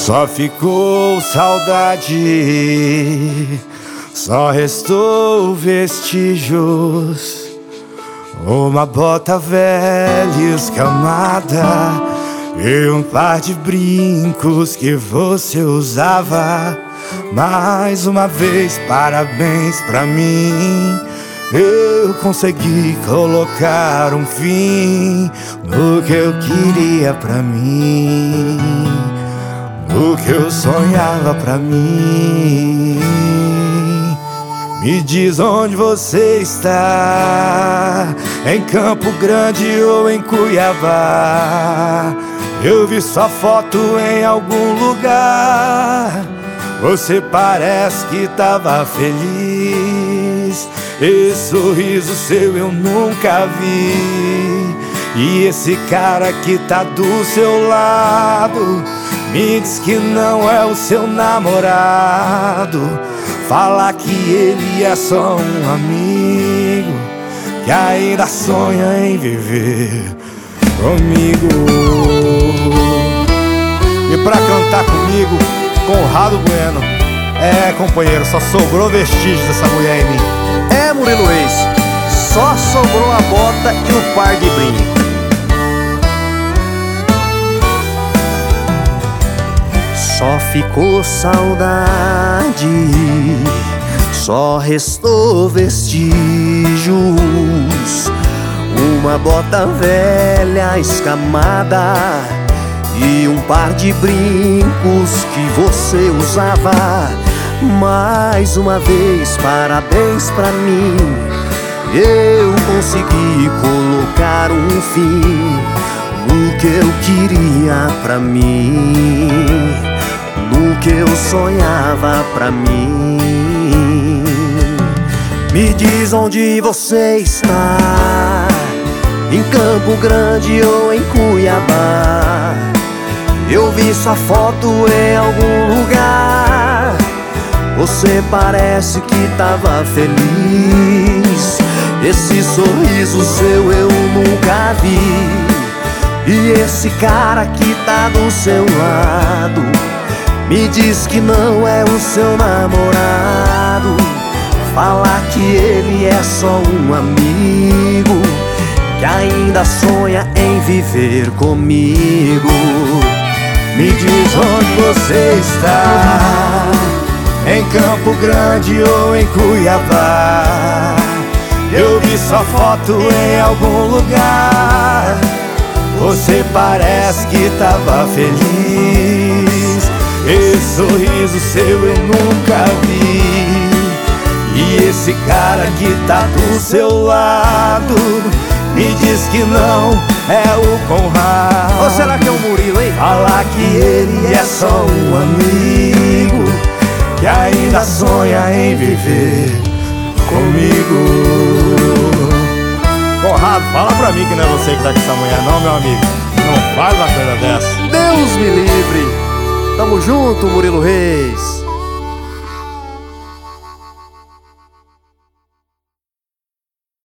Só ficou saudade, só restou vestígios. Uma bota velha escamada e um par de brincos que você usava. Mais uma vez, parabéns pra mim. Eu consegui colocar um fim no que eu queria pra mim, no que eu sonhava pra mim. Me diz onde você está, em Campo Grande ou em Cuiabá. Eu vi sua foto em algum lugar. Você parece que tava feliz. Esse sorriso seu eu nunca vi. E esse cara que tá do seu lado me diz que não é o seu namorado. Fala que ele é só um amigo, que ainda sonha em viver comigo. E pra cantar comigo, Conrado Bueno. É, companheiro, só sobrou vestígios dessa mulher em mim. É, Murilo Reis, só sobrou a bota e o par de brinco. Só ficou saudade, só restou vestígios. Uma bota velha escamada e um par de brincos que você usava. Mais uma vez, parabéns pra mim. Eu consegui colocar um fim no que eu queria pra mim, no que eu sonhava pra mim. Me diz onde você está, em Campo Grande ou em Cuiabá. Eu vi sua foto em algum lugar. Você parece que tava feliz. Esse sorriso seu eu nunca vi. E esse cara que tá do seu lado me diz que não é o seu namorado. Fala que ele é só um amigo, que ainda sonha em viver comigo. Me diz onde você está, em Campo Grande ou em Cuiabá. Eu vi sua foto em algum lugar. Você parece que tava feliz. Esse sorriso seu eu nunca vi. E esse cara que tá do seu lado me diz que não é o Conrado. Ou será que é o Murilo, hein? Fala que ele é só um amigo, que ainda sonha em viver comigo. Conrado, fala pra mim que não é você que tá com essa mulher não, meu amigo. Não faz uma coisa dessa. Deus me livre. Tamo junto, Murilo Reis.